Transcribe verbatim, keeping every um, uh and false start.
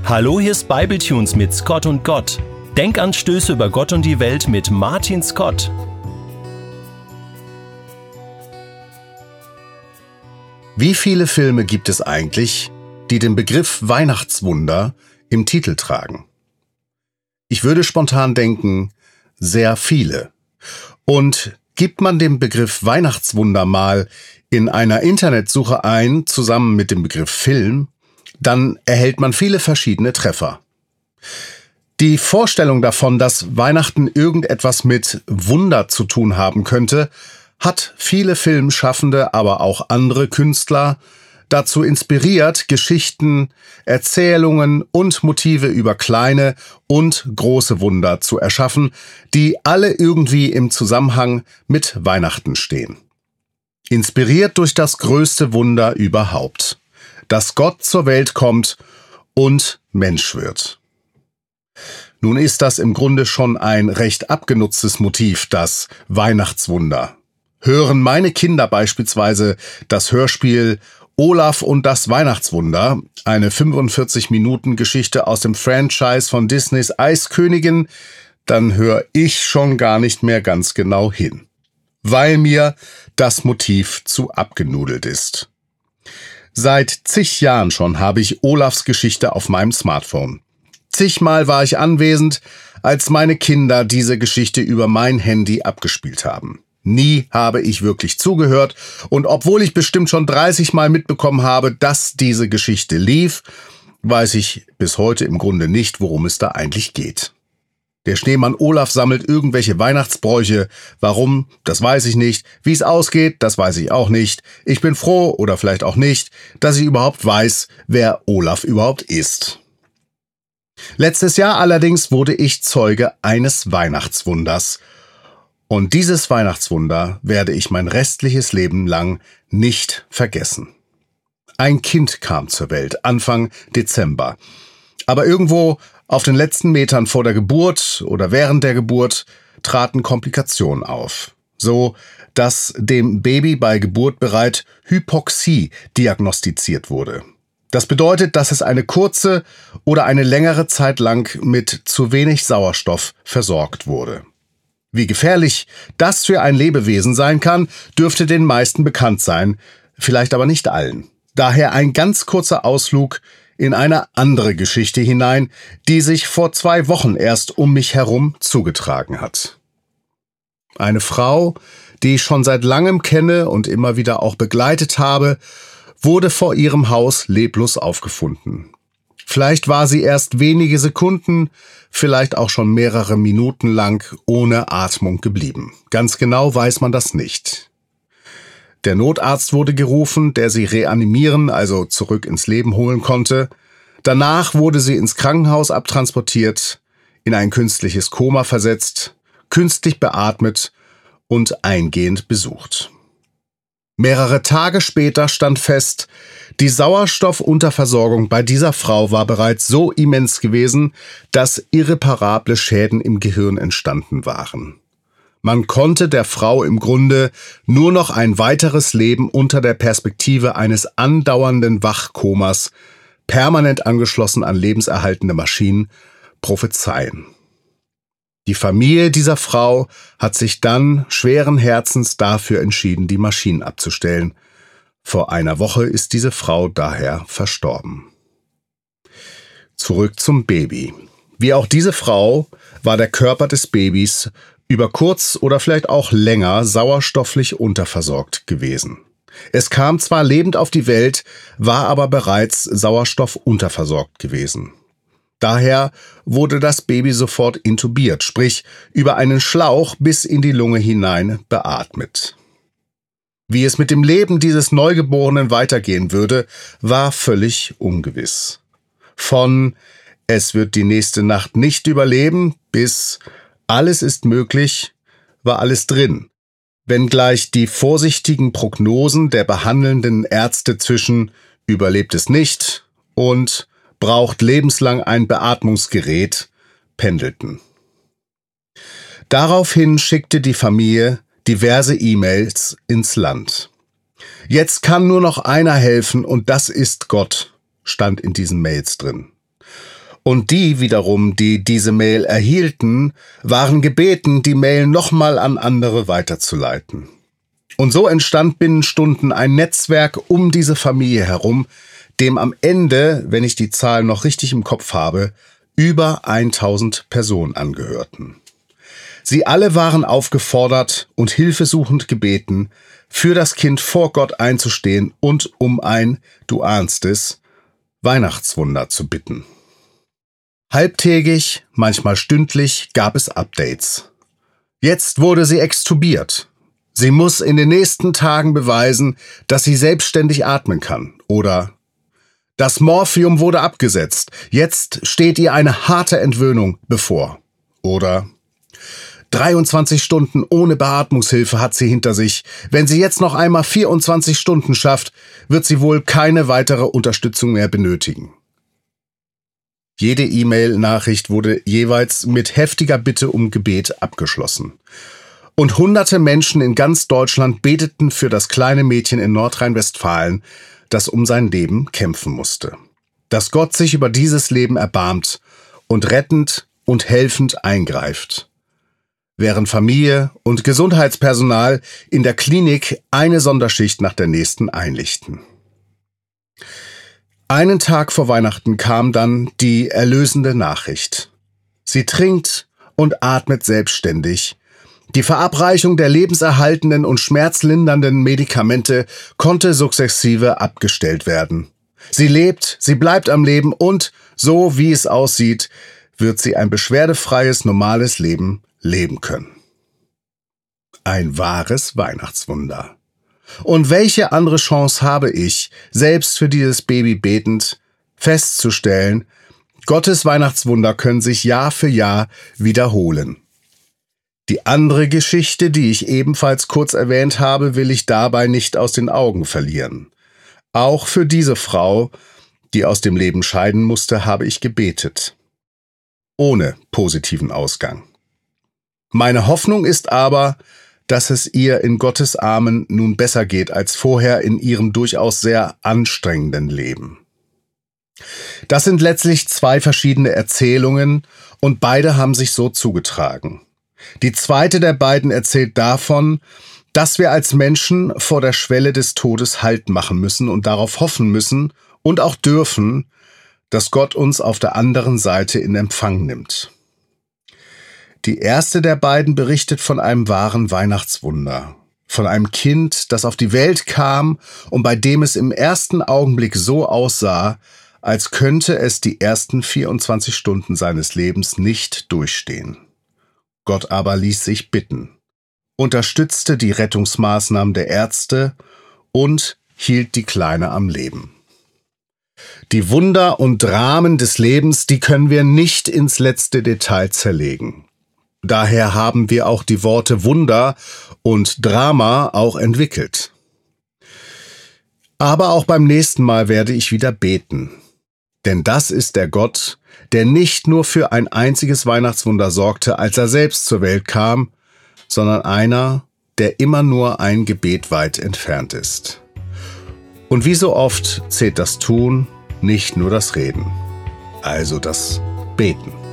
Hallo, hier ist Bibletunes mit Scott und Gott. Denkanstöße über Gott und die Welt mit Martin Scott. Wie viele Filme gibt es eigentlich, die den Begriff Weihnachtswunder im Titel tragen? Ich würde spontan denken, sehr viele. Und gibt man dem Begriff Weihnachtswunder mal in einer Internetsuche ein, zusammen mit dem Begriff Film, dann erhält man viele verschiedene Treffer. Die Vorstellung davon, dass Weihnachten irgendetwas mit Wunder zu tun haben könnte, hat viele Filmschaffende, aber auch andere Künstler dazu inspiriert, Geschichten, Erzählungen und Motive über kleine und große Wunder zu erschaffen, die alle irgendwie im Zusammenhang mit Weihnachten stehen. Inspiriert durch das größte Wunder überhaupt, dass Gott zur Welt kommt und Mensch wird. Nun ist das im Grunde schon ein recht abgenutztes Motiv, das Weihnachtswunder. Hören meine Kinder beispielsweise das Hörspiel Olaf und das Weihnachtswunder, eine fünfundvierzig Minuten Geschichte aus dem Franchise von Disneys Eiskönigin, dann höre ich schon gar nicht mehr ganz genau hin, weil mir das Motiv zu abgenudelt ist. Seit zig Jahren schon habe ich Olafs Geschichte auf meinem Smartphone. Zigmal war ich anwesend, als meine Kinder diese Geschichte über mein Handy abgespielt haben. Nie habe ich wirklich zugehört und obwohl ich bestimmt schon dreißig Mal mitbekommen habe, dass diese Geschichte lief, weiß ich bis heute im Grunde nicht, worum es da eigentlich geht. Der Schneemann Olaf sammelt irgendwelche Weihnachtsbräuche. Warum? Das weiß ich nicht. Wie es ausgeht, das weiß ich auch nicht. Ich bin froh, oder vielleicht auch nicht, dass ich überhaupt weiß, wer Olaf überhaupt ist. Letztes Jahr allerdings wurde ich Zeuge eines Weihnachtswunders. Und dieses Weihnachtswunder werde ich mein restliches Leben lang nicht vergessen. Ein Kind kam zur Welt, Anfang Dezember. Aber irgendwo auf den letzten Metern vor der Geburt oder während der Geburt traten Komplikationen auf. So, dass dem Baby bei Geburt bereits Hypoxie diagnostiziert wurde. Das bedeutet, dass es eine kurze oder eine längere Zeit lang mit zu wenig Sauerstoff versorgt wurde. Wie gefährlich das für ein Lebewesen sein kann, dürfte den meisten bekannt sein, vielleicht aber nicht allen. Daher ein ganz kurzer Ausflug in eine andere Geschichte hinein, die sich vor zwei Wochen erst um mich herum zugetragen hat. Eine Frau, die ich schon seit langem kenne und immer wieder auch begleitet habe, wurde vor ihrem Haus leblos aufgefunden. Vielleicht war sie erst wenige Sekunden, vielleicht auch schon mehrere Minuten lang ohne Atmung geblieben. Ganz genau weiß man das nicht. Der Notarzt wurde gerufen, der sie reanimieren, also zurück ins Leben holen konnte. Danach wurde sie ins Krankenhaus abtransportiert, in ein künstliches Koma versetzt, künstlich beatmet und eingehend besucht. Mehrere Tage später stand fest, die Sauerstoffunterversorgung bei dieser Frau war bereits so immens gewesen, dass irreparable Schäden im Gehirn entstanden waren. Man konnte der Frau im Grunde nur noch ein weiteres Leben unter der Perspektive eines andauernden Wachkomas, permanent angeschlossen an lebenserhaltende Maschinen, prophezeien. Die Familie dieser Frau hat sich dann schweren Herzens dafür entschieden, die Maschinen abzustellen. Vor einer Woche ist diese Frau daher verstorben. Zurück zum Baby. Wie auch diese Frau war der Körper des Babys über kurz oder vielleicht auch länger sauerstofflich unterversorgt gewesen. Es kam zwar lebend auf die Welt, war aber bereits sauerstoffunterversorgt gewesen. Daher wurde das Baby sofort intubiert, sprich über einen Schlauch bis in die Lunge hinein beatmet. Wie es mit dem Leben dieses Neugeborenen weitergehen würde, war völlig ungewiss. Von es wird die nächste Nacht nicht überleben bis alles ist möglich, war alles drin. Wenngleich die vorsichtigen Prognosen der behandelnden Ärzte zwischen überlebt es nicht und braucht lebenslang ein Beatmungsgerät pendelten. Daraufhin schickte die Familie diverse E-Mails ins Land. Jetzt kann nur noch einer helfen und das ist Gott, stand in diesen Mails drin. Und die wiederum, die diese Mail erhielten, waren gebeten, die Mail nochmal an andere weiterzuleiten. Und so entstand binnen Stunden ein Netzwerk um diese Familie herum, dem am Ende, wenn ich die Zahl noch richtig im Kopf habe, über tausend Personen angehörten. Sie alle waren aufgefordert und hilfesuchend gebeten, für das Kind vor Gott einzustehen und um ein, du ahnst es, Weihnachtswunder zu bitten. Halbtägig, manchmal stündlich gab es Updates. Jetzt wurde sie extubiert. Sie muss in den nächsten Tagen beweisen, dass sie selbstständig atmen kann. Oder das Morphium wurde abgesetzt. Jetzt steht ihr eine harte Entwöhnung bevor. Oder dreiundzwanzig Stunden ohne Beatmungshilfe hat sie hinter sich. Wenn sie jetzt noch einmal vierundzwanzig Stunden schafft, wird sie wohl keine weitere Unterstützung mehr benötigen. Jede E-Mail-Nachricht wurde jeweils mit heftiger Bitte um Gebet abgeschlossen. Und hunderte Menschen in ganz Deutschland beteten für das kleine Mädchen in Nordrhein-Westfalen, das um sein Leben kämpfen musste. Dass Gott sich über dieses Leben erbarmt und rettend und helfend eingreift. Während Familie und Gesundheitspersonal in der Klinik eine Sonderschicht nach der nächsten einlichten. Einen Tag vor Weihnachten kam dann die erlösende Nachricht. Sie trinkt und atmet selbstständig. Die Verabreichung der lebenserhaltenden und schmerzlindernden Medikamente konnte sukzessive abgestellt werden. Sie lebt, sie bleibt am Leben und, so wie es aussieht, wird sie ein beschwerdefreies, normales Leben leben können. Ein wahres Weihnachtswunder. Und welche andere Chance habe ich, selbst für dieses Baby betend, festzustellen, Gottes Weihnachtswunder können sich Jahr für Jahr wiederholen. Die andere Geschichte, die ich ebenfalls kurz erwähnt habe, will ich dabei nicht aus den Augen verlieren. Auch für diese Frau, die aus dem Leben scheiden musste, habe ich gebetet. Ohne positiven Ausgang. Meine Hoffnung ist aber, dass es ihr in Gottes Armen nun besser geht als vorher in ihrem durchaus sehr anstrengenden Leben. Das sind letztlich zwei verschiedene Erzählungen und beide haben sich so zugetragen. Die zweite der beiden erzählt davon, dass wir als Menschen vor der Schwelle des Todes Halt machen müssen und darauf hoffen müssen und auch dürfen, dass Gott uns auf der anderen Seite in Empfang nimmt. Die erste der beiden berichtet von einem wahren Weihnachtswunder, von einem Kind, das auf die Welt kam und bei dem es im ersten Augenblick so aussah, als könnte es die ersten vierundzwanzig Stunden seines Lebens nicht durchstehen. Gott aber ließ sich bitten, unterstützte die Rettungsmaßnahmen der Ärzte und hielt die Kleine am Leben. Die Wunder und Dramen des Lebens, die können wir nicht ins letzte Detail zerlegen. Daher haben wir auch die Worte Wunder und Drama auch entwickelt. Aber auch beim nächsten Mal werde ich wieder beten. Denn das ist der Gott, der nicht nur für ein einziges Weihnachtswunder sorgte, als er selbst zur Welt kam, sondern einer, der immer nur ein Gebet weit entfernt ist. Und wie so oft zählt das Tun, nicht nur das Reden, also das Beten.